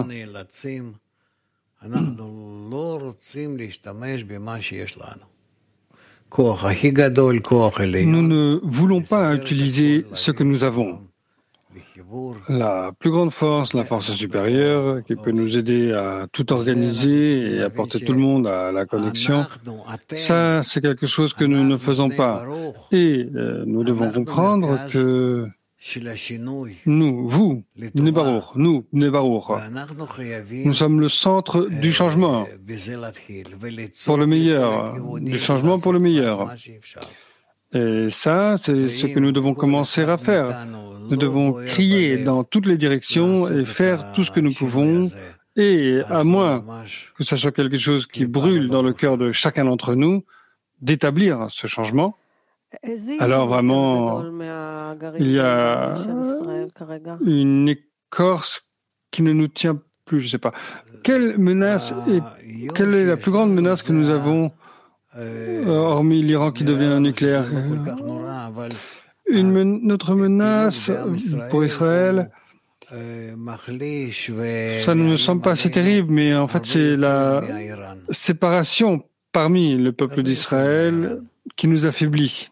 Nous ne voulons pas utiliser ce que nous avons. La plus grande force, la force supérieure, qui peut nous aider à tout organiser et à porter tout le monde à la connexion, ça, c'est quelque chose que nous ne faisons pas. Et euh, nous devons comprendre que nous, vous, Bnei Baruch, nous, Bnei Baruch, nous sommes le centre du changement, pour le meilleur, du changement pour le meilleur. Et ça, c'est ce que nous devons commencer à faire. Nous devons crier dans toutes les directions et faire tout ce que nous pouvons. Et à moins que ce soit quelque chose qui brûle dans le cœur de chacun d'entre nous, d'établir ce changement. Alors vraiment, il y a une écorce qui ne nous tient plus, je ne sais pas. Quelle menace et quelle est la plus grande menace que nous avons, hormis l'Iran qui devient nucléaire? Une men- notre menace pour Israël, Ça ne me semble pas si terrible, mais en fait c'est la séparation parmi le peuple d'Israël qui nous affaiblit.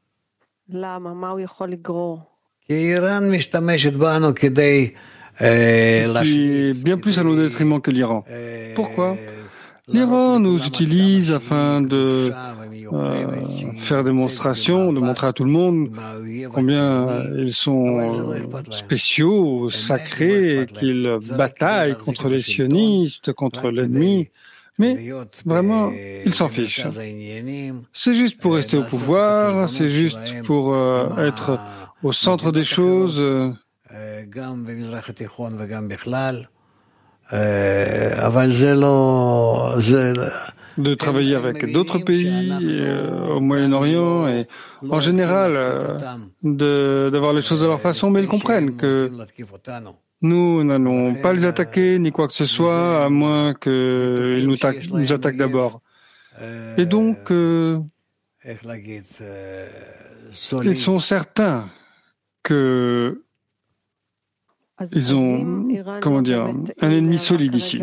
Qui est bien plus à nos détriment que l'Iran. Pourquoi? L'Iran nous utilise afin de euh, faire démonstration, de montrer à tout le monde combien ils sont spéciaux, sacrés, qu'ils bataillent contre les sionistes, contre l'ennemi. Mais vraiment, ils s'en fichent. C'est juste pour rester au pouvoir, c'est juste pour euh, être au centre des choses. De travailler avec d'autres pays euh, au Moyen-Orient et en général euh, de, d'avoir les choses à leur façon, mais ils comprennent que nous n'allons pas les attaquer ni quoi que ce soit, à moins qu'ils nous, ta- nous attaquent d'abord. Et donc, euh, ils sont certains que ils ont, comment dire, un ennemi solide ici.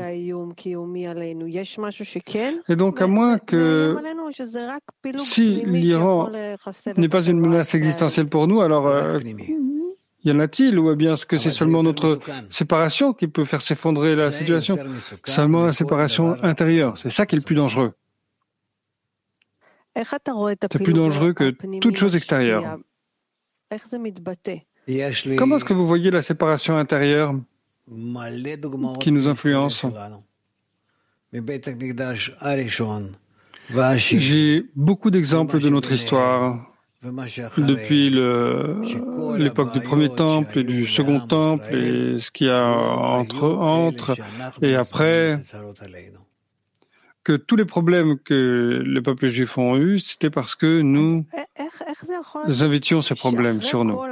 Et donc, à moins que, si l'Iran n'est pas une menace existentielle pour nous, alors euh, y en a-t-il, ou bien est-ce que c'est seulement notre séparation qui peut faire s'effondrer la situation? Seulement la séparation intérieure, c'est ça qui est le plus dangereux. C'est plus dangereux que toute chose extérieure. Comment est-ce que vous voyez la séparation intérieure qui nous influence? J'ai beaucoup d'exemples de notre histoire, depuis le, l'époque du premier temple et du second temple, et ce qu'il y a entre, entre et après, que tous les problèmes que le peuple juif ont eus, c'était parce que nous, nous invitions ces problèmes sur nous.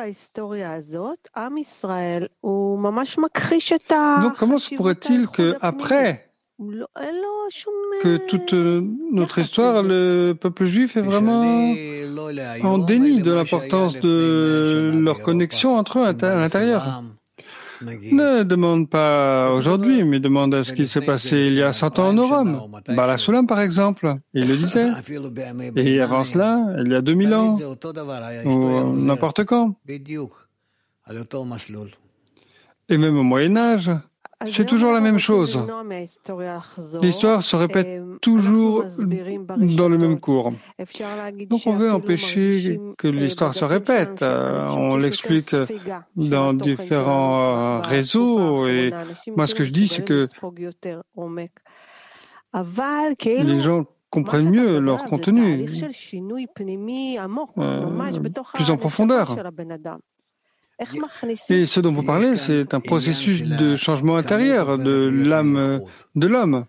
Donc comment se pourrait-il qu'après que toute notre histoire, le peuple juif est vraiment en déni de l'importance de leur connexion entre eux à l'intérieur? Ne demande pas aujourd'hui, mais demande à ce qui s'est passé il y a cent ans en Rome. Bala Sulam, par exemple, il le disait. Et avant cela, il y a deux mille ans, ou n'importe quand. Et même au Moyen-Âge, c'est toujours la même chose. L'histoire se répète toujours dans le même cours. Donc on veut empêcher que l'histoire se répète. On l'explique dans différents réseaux. Et moi, ce que je dis, c'est que les gens comprennent mieux leur contenu, euh, plus en profondeur. Et ce dont vous parlez, c'est un processus de changement intérieur de l'âme de l'homme.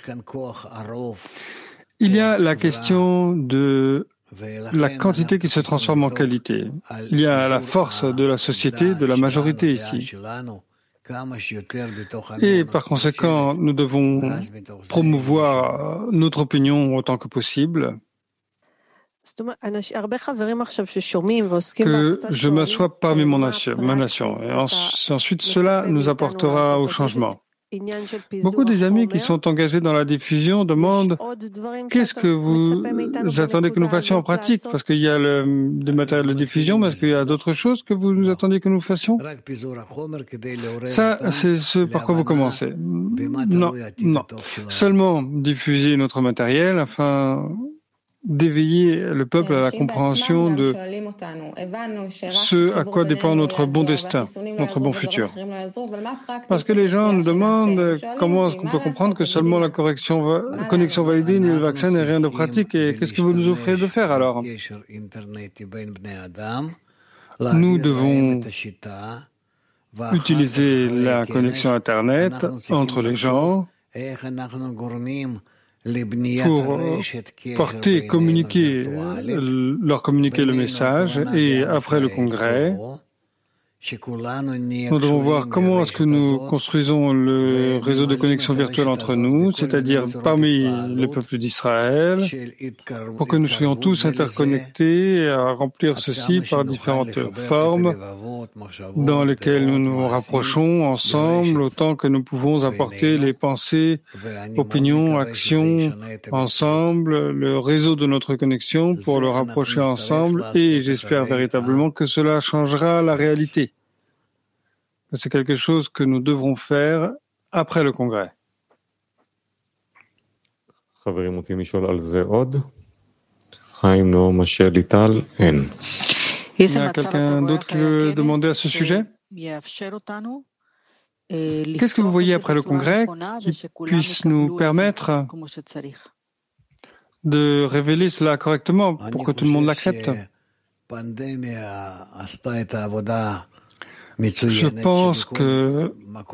Il y a la question de la quantité qui se transforme en qualité. Il y a la force de la société, de la majorité ici. Et par conséquent, nous devons promouvoir notre opinion autant que possible. Que je m'assois parmi mon nation, ma nation. Et ensuite, cela nous apportera au changement. Beaucoup des amis qui sont engagés dans la diffusion demandent qu'est-ce que vous attendez que nous fassions en pratique? Parce qu'il y a le, des matériels de diffusion, mais est-ce qu'il y a d'autres choses que vous nous attendez que nous fassions? Ça, c'est ce par quoi vous commencez. Non, non. Seulement diffuser notre matériel afin d'éveiller le peuple à la compréhension de ce à quoi dépend notre bon destin, notre bon futur. Parce que les gens nous demandent comment est-ce qu'on peut comprendre que seulement la correction va, connexion validée, le vaccin n'est rien de pratique, et qu'est-ce que vous nous offrez de faire alors? Nous devons utiliser la connexion Internet entre les gens pour porter, communiquer, leur communiquer le message, et après le congrès, Nous devons voir comment est-ce que nous construisons le réseau de connexion virtuelle entre nous, c'est-à-dire parmi les peuples d'Israël, pour que nous soyons tous interconnectés et à remplir ceci par différentes formes dans lesquelles nous nous rapprochons ensemble autant que nous pouvons apporter les pensées, opinions, actions ensemble, le réseau de notre connexion pour le rapprocher ensemble et j'espère véritablement que cela changera la réalité. C'est quelque chose que nous devrons faire après le congrès. Il y a quelqu'un d'autre qui veut demander à ce sujet? Qu'est-ce que vous voyez après le congrès qui puisse nous permettre de révéler cela correctement pour que tout le monde l'accepte? Je pense que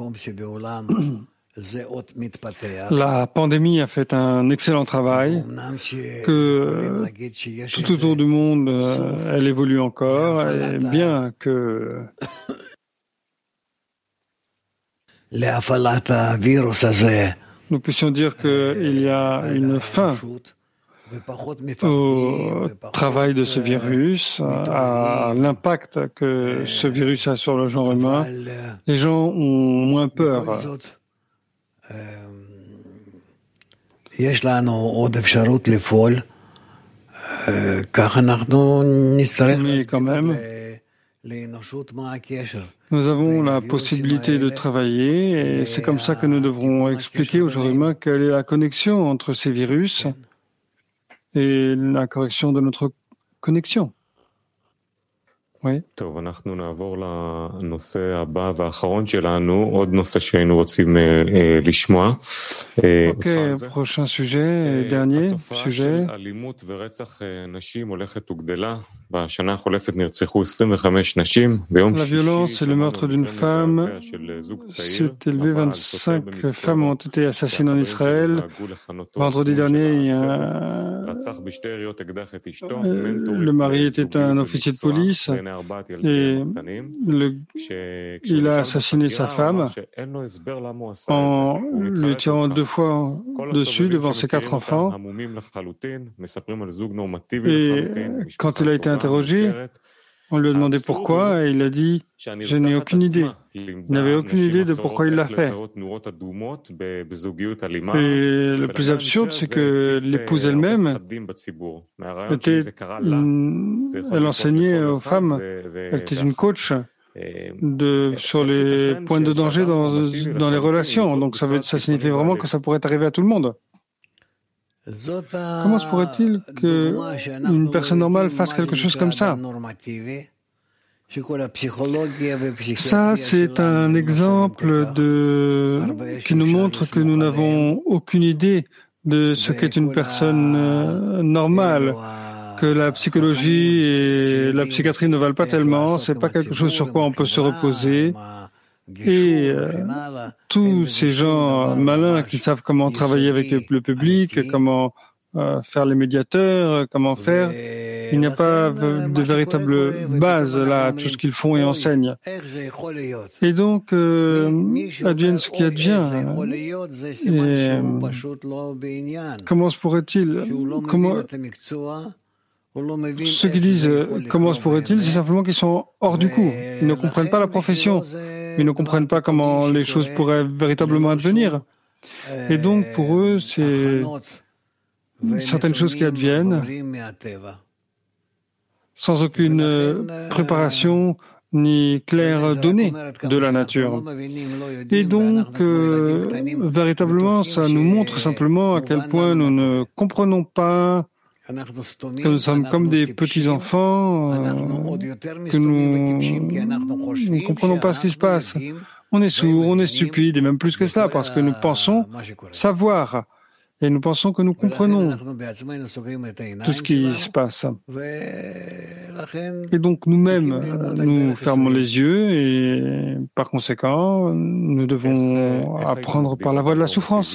la pandémie a fait un excellent travail, que tout autour du monde, elle évolue encore, et bien que nous puissions dire qu'il y a une fin au travail de ce virus, à l'impact que ce virus a sur le genre humain, les gens ont moins peur. Mais quand même, nous avons la possibilité de travailler et c'est comme ça que nous devrons expliquer aux gens humains quelle est la connexion entre ces virus et la correction de notre connexion. Oui. Ok, prochain sujet, dernier sujet. La violence et le meurtre d'une femme s'est élevé. vingt-cinq femmes ont été assassinées en Israël. Vendredi dernier, le mari était un officier de police. Et le, il a assassiné sa femme en lui tirant deux fois dessus devant ses quatre enfants. Et quand il a été interrogé, on lui a demandé pourquoi et il a dit « Je n'ai aucune idée ». Il n'avait aucune idée de pourquoi il l'a fait. Et le plus absurde, c'est que l'épouse elle-même était, elle enseignait aux femmes, elle était une coach de, sur les points de danger dans, dans les relations. Donc ça, veut, ça signifie vraiment que ça pourrait arriver à tout le monde. Comment se pourrait-il qu'une personne normale fasse quelque chose comme ça? Ça, c'est un exemple de... qui nous montre que nous n'avons aucune idée de ce qu'est une personne euh, normale, que la psychologie et la psychiatrie ne valent pas tellement, c'est pas quelque chose sur quoi on peut se reposer. Et euh, tous ces gens malins qui savent comment travailler avec le public, comment euh, faire les médiateurs, comment faire, il n'y a pas de véritable base là à tout ce qu'ils font et enseignent. Et donc, euh, advienne ce qui advient. Et, euh, comment se pourrait-il, comment, ceux qui disent comment se pourrait-il, c'est simplement qu'ils sont hors du coup. Ils ne comprennent pas la profession. Ils ne comprennent pas comment les choses pourraient véritablement advenir. Et donc, pour eux, c'est certaines choses qui adviennent sans aucune préparation ni claire donnée de la nature. Et donc, euh, véritablement, ça nous montre simplement à quel point nous ne comprenons pas, que nous sommes comme des petits-enfants, euh, que nous ne comprenons pas ce qui se passe. On est sourd, on est stupide, et même plus que cela, parce que nous pensons savoir, et nous pensons que nous comprenons tout ce qui se passe. Et donc nous-mêmes, nous fermons les yeux, et par conséquent, nous devons apprendre par la voie de la souffrance.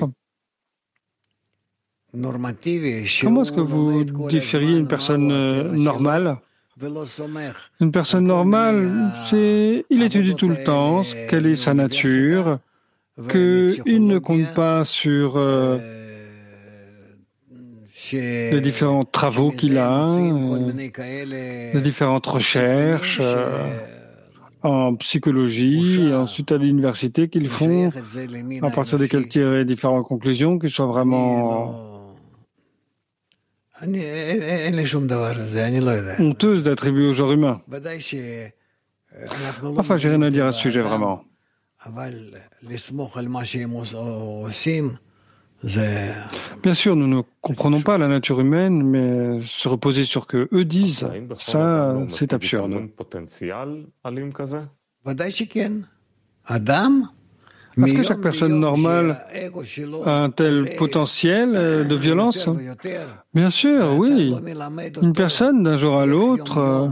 Comment est-ce que vous différiez une personne normale Une personne normale, c'est, il étudie tout le temps quelle est sa nature, qu'il ne compte pas sur euh, les différents travaux qu'il a, euh, les différentes recherches euh, en psychologie et ensuite à l'université qu'ils font, à partir desquelles tirer différentes conclusions, qui soient vraiment honteuse d'attribuer au genre humain. Enfin, j'ai rien à dire à ce sujet, vraiment. Bien sûr, nous ne comprenons pas la nature humaine, mais se reposer sur ce que eux disent, ça, c'est absurde. Est-ce que chaque personne normale a un tel potentiel de violence? Bien sûr, oui. Une personne, d'un jour à l'autre,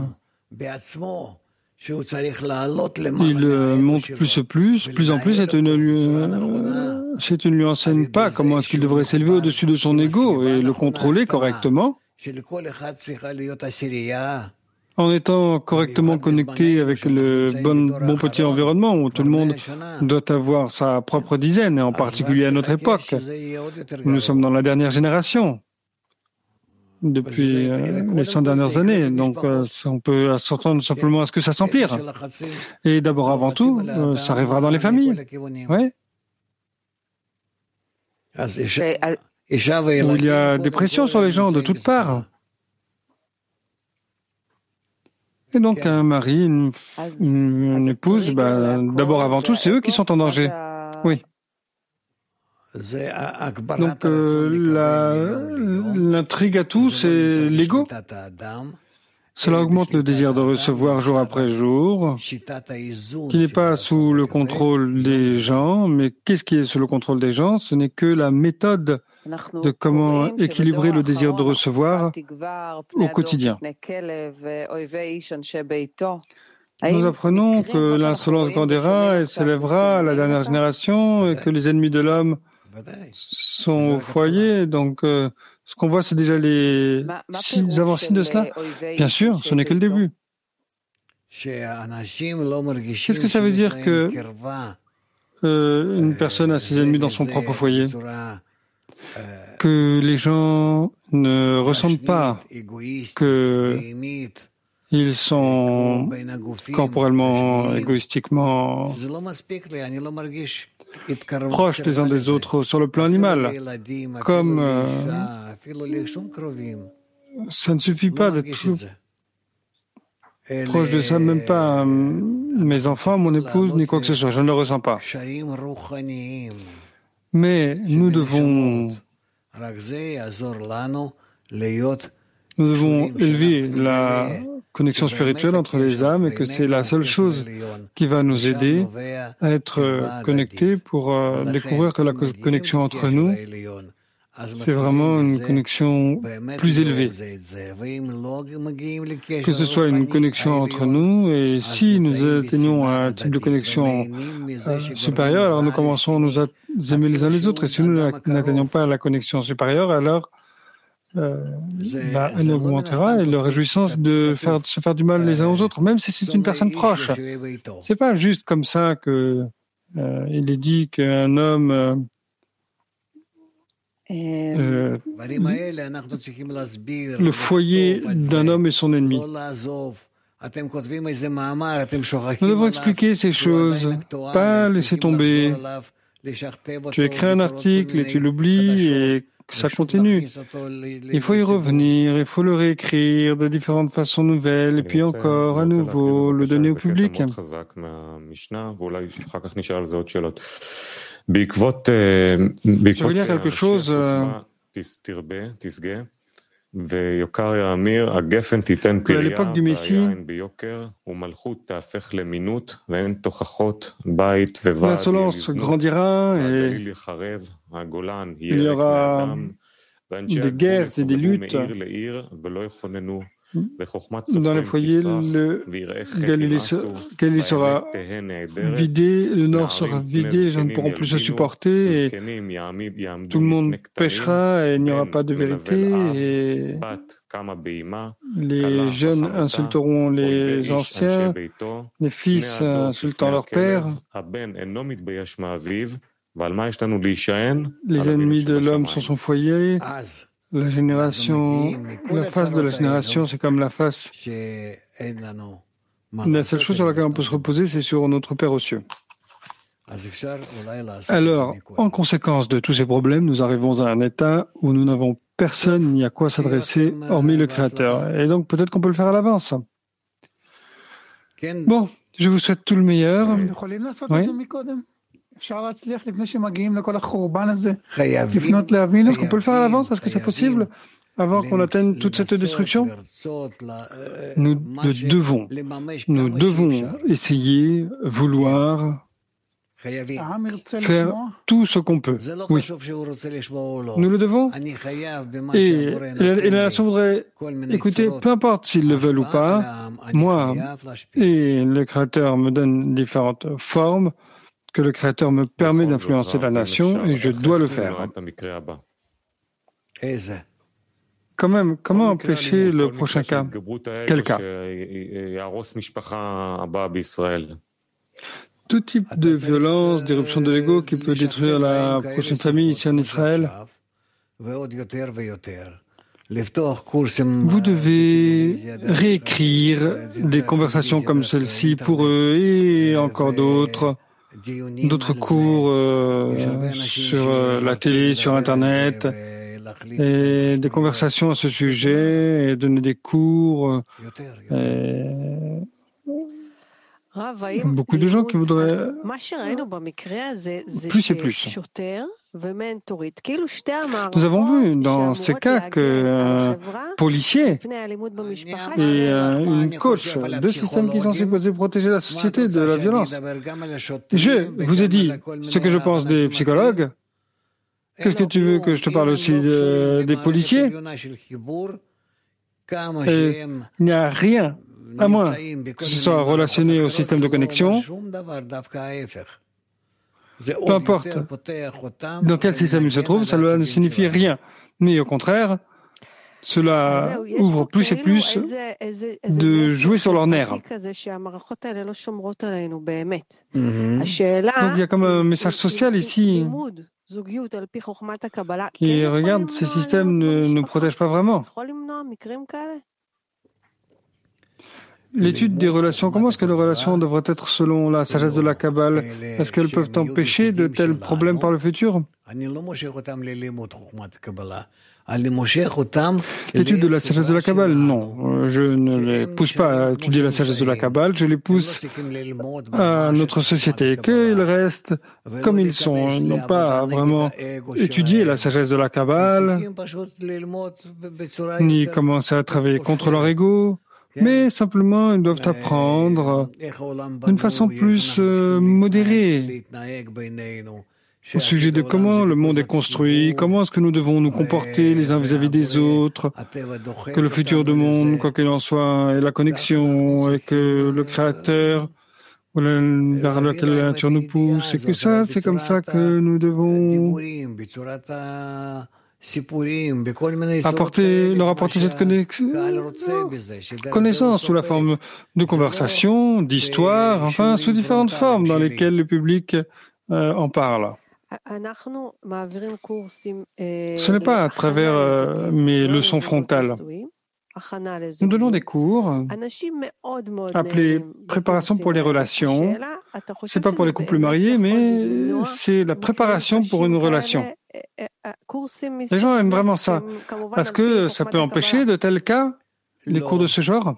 il monte plus et plus, plus en plus, c'est une, c'est une lui enseigne pas comment est-ce qu'il devrait s'élever au-dessus de son ego et le contrôler correctement. En étant correctement connecté avec le bon, bon petit environnement où tout le monde doit avoir sa propre dizaine, et en particulier à notre époque. Nous sommes dans la dernière génération, depuis euh, les cent dernières années, donc euh, on peut s'entendre simplement à ce que ça s'empire. Et d'abord, avant tout, euh, ça arrivera dans les familles. Ouais. Où il y a des pressions sur les gens de toutes parts. Et donc un mari, une, une, une épouse, bah, d'abord avant tout, c'est eux qui sont en danger. Oui. Donc euh, la, l'intrigue à tout, c'est l'ego. Cela augmente le désir de recevoir jour après jour, qui n'est pas sous le contrôle des gens, mais qu'est-ce qui est sous le contrôle des gens? Ce n'est que la méthode de comment équilibrer le désir de recevoir au quotidien. Nous apprenons que l'insolence grandira et s'élèvera à la dernière génération et que les ennemis de l'homme sont au foyer. Donc, euh, ce qu'on voit, c'est déjà les six avancées de cela. Bien sûr, ce n'est que le début. Qu'est-ce que ça veut dire que euh, une personne a ses ennemis dans son propre foyer? Que les gens ne ressentent pas qu'ils sont corporellement, égoïstiquement proches les uns des autres sur le plan animal. Comme euh, ça ne suffit pas d'être proche de ça, même pas euh, mes enfants, mon épouse, ni quoi que ce soit, je ne le ressens pas. Mais nous devons Nous devons élever la connexion spirituelle entre les âmes et que c'est la seule chose qui va nous aider à être connectés pour euh, découvrir que la connexion entre nous, c'est vraiment une connexion plus élevée. Que ce soit une connexion entre nous, et si nous atteignons un type de connexion euh, supérieure, alors nous commençons à nous aimer les uns les autres. Et si nous n'atteignons pas la connexion supérieure, alors euh, la haine augmentera et la réjouissance de, faire, de se faire du mal les uns aux autres, même si c'est une personne proche. C'est pas juste comme ça que euh, il est dit qu'un homme euh, Euh, le foyer d'un homme est son ennemi. Nous devons expliquer ces choses, pas laisser tomber. Tu écris un article et tu l'oublies et ça continue. Il faut y revenir, il faut le réécrire de différentes façons nouvelles et puis encore à nouveau le donner au public. Je veux dire quelque chose. Euh, que à l'époque du Messie, l'insolence grandira et il y aura des guerres et des luttes Dans les foyers, le Galilée, Galilée sera vidé, le nord sera vidé, les gens ne pourront plus se supporter, et tout le monde pêchera, et il n'y aura pas de vérité, et les jeunes insulteront les anciens, les fils insultant leur père. Les ennemis de l'homme sont son foyer. La génération, la face de la génération, c'est comme la face. La seule chose sur laquelle on peut se reposer, c'est sur notre Père aux cieux. Alors, en conséquence de tous ces problèmes, nous arrivons à un état où nous n'avons personne ni à quoi s'adresser, hormis le Créateur. Et donc, peut-être qu'on peut le faire à l'avance. Bon, je vous souhaite tout le meilleur. Oui. Est-ce qu'on peut le faire à l'avance? Est-ce que c'est possible? Avant qu'on atteigne toute cette destruction? Nous devons, nous devons essayer, vouloir faire tout ce qu'on peut. Oui. Nous le devons. Et, et la nation voudrait écouter, peu importe s'ils le veulent ou pas, moi et le Créateur me donnent différentes formes, que le Créateur me permet d'influencer la nation et je dois le faire. Quand même, comment empêcher le prochain cas? Quel cas? Tout type de violence, d'éruption de l'ego qui peut détruire la prochaine famille ici en Israël. Vous devez réécrire des conversations comme celle-ci pour eux et encore d'autres. D'autres cours euh, sur euh, la télé, sur Internet, et des conversations à ce sujet, et donner des cours. Et beaucoup de gens qui voudraient plus et plus. Nous avons vu dans ces cas qu'un policier et une coach, deux systèmes qui sont supposés protéger la société de la violence. Je vous ai dit ce que je pense des psychologues. Qu'est-ce que tu veux que je te parle aussi de, des policiers? Et il n'y a rien, à moins que ce soit relationné au système de connexion. Peu importe dans quel système il se trouve, cela ne signifie rien. Mais au contraire, cela ouvre plus et plus de jouer sur leurs nerfs. Donc il y a comme un message social ici qui regarde, ces systèmes ne nous protègent pas vraiment. L'étude des relations, comment est-ce que les relations devraient être selon la sagesse de la Kabbale? Est-ce qu'elles peuvent empêcher de tels problèmes par le futur? L'étude de la sagesse de la Kabbale, non. Je ne les pousse pas à étudier la sagesse de la Kabbale, je les pousse à notre société, qu'ils restent comme ils sont. Ils n'ont pas à vraiment étudier la sagesse de la Kabbale, ni commencer à travailler contre leur ego. Mais simplement, ils doivent apprendre d'une façon plus euh, modérée au sujet de comment le monde est construit, comment est-ce que nous devons nous comporter les uns vis-à-vis des autres, que le futur du monde, quoi qu'il en soit, est la connexion, et que le Créateur vers lequel la nature nous pousse, et que ça, c'est comme ça que nous devons apporter, leur apporter cette connaissance sous la forme de conversation, d'histoire, enfin sous différentes formes dans lesquelles le public euh, en parle. Ce n'est pas à travers euh, mes leçons frontales. Nous donnons des cours appelés préparation pour les relations. C'est pas pour les couples mariés, mais c'est la préparation pour une relation. Les gens aiment vraiment ça. Est-ce que ça peut empêcher de tels cas les cours de ce genre?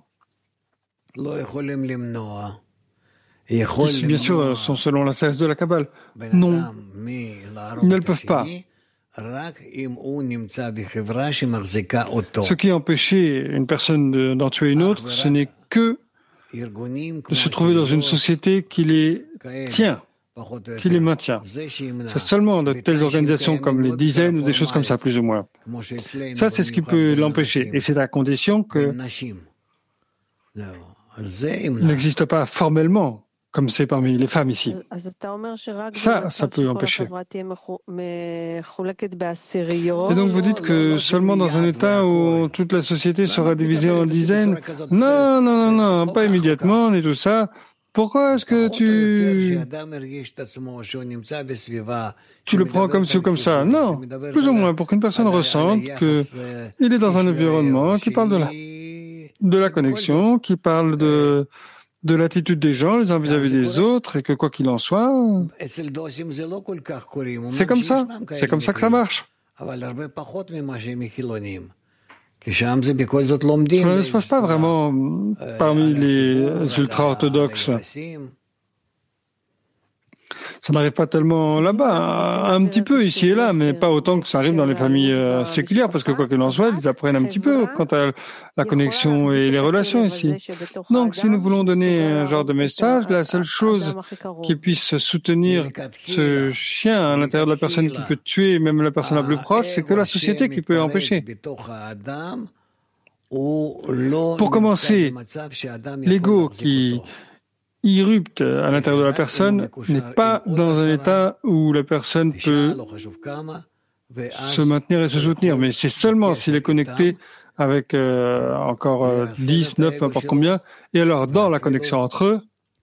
Bien sûr, sont selon la sagesse de la Kabbale. Non, ils ne le peuvent pas. Ce qui empêchait une personne d'en tuer une autre, ce n'est que de se trouver dans une société qui les tient qui les maintient. C'est seulement de telles organisations comme les dizaines ou des choses comme ça, plus ou moins. Ça, c'est ce qui peut l'empêcher. Et c'est à condition que n'existe pas formellement, comme c'est parmi les femmes ici. Ça, ça peut empêcher. Et donc vous dites que seulement dans un état où toute la société sera divisée en dizaines? Non, non, non, non, pas immédiatement, ni tout ça. Pourquoi est-ce que tu, tu le prends comme ci ou comme ça? Non, plus ou moins pour qu'une personne ressente qu'il est dans un environnement qui parle de la, de la connexion, qui parle de, de l'attitude des gens les uns vis-à-vis des autres et que quoi qu'il en soit, c'est comme ça, c'est comme ça que ça marche. Ça ne se passe pas vraiment parmi les ultra-orthodoxes. Ça n'arrive pas tellement là-bas, un petit peu ici et là, mais pas autant que ça arrive dans les familles euh, séculières, parce que quoi qu'il en soit, ils apprennent un petit peu quant à la connexion et les relations ici. Donc, si nous voulons donner un genre de message, la seule chose qui puisse soutenir ce chien à l'intérieur de la personne qui peut tuer même la personne la plus proche, c'est que la société qui peut empêcher. Pour commencer, l'ego qui irrupte à l'intérieur de la personne n'est pas dans un état où la personne peut se maintenir et se soutenir, mais c'est seulement s'il est connecté avec euh, encore euh, dix, neuf, peu importe combien, et alors dans la connexion entre eux,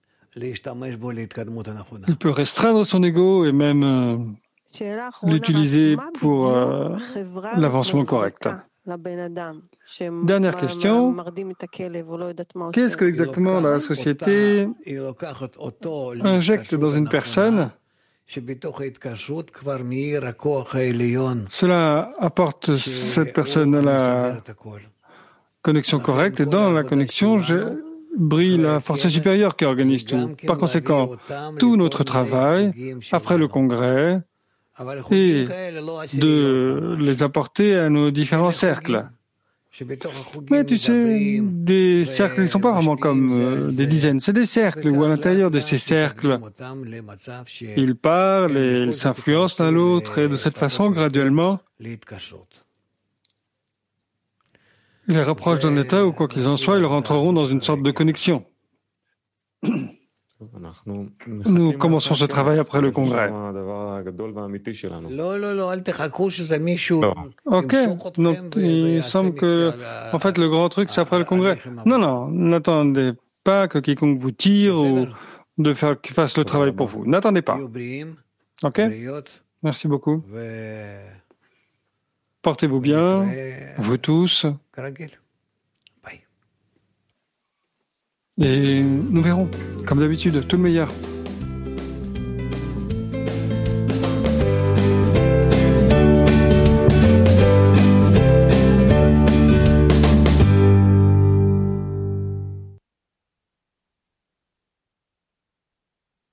il peut restreindre son ego et même euh, l'utiliser pour euh, l'avancement correct. Dernière question. Qu'est-ce que exactement la société injecte dans une personne? Cela apporte cette personne à la connexion correcte et dans la connexion je, brille la force supérieure qui organise tout. Par conséquent, tout notre travail, après le congrès, et de les apporter à nos différents cercles. Mais tu sais, des cercles, ils ne sont pas vraiment comme euh, des dizaines, c'est des cercles où à l'intérieur de ces cercles, ils parlent et ils s'influencent l'un l'autre et de cette façon, graduellement, ils les rapprochent d'un état où, quoi qu'ils en soient, ils rentreront dans une sorte de connexion. Nous commençons ce travail après le congrès. Ok, donc il semble que, en fait, le grand truc, c'est après le congrès. Non, non, n'attendez pas que quiconque vous tire ou de faire qu'il fasse le travail pour vous. N'attendez pas. Ok? Merci beaucoup. Portez-vous bien, vous tous. Et nous verrons, comme d'habitude, tout le meilleur.